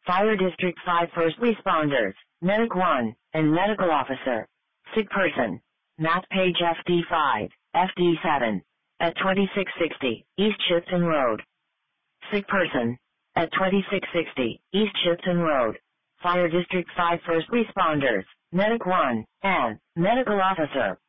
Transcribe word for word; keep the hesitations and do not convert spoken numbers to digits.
Fire District five First Responders, Medic one, and Medical Officer. Sick person. Map page F D five, F D seven. At twenty-six sixty, East Shipton Road. Sick person. At twenty-six sixty, East Shipton Road. Fire District five First Responders, Medic one, and Medical Officer.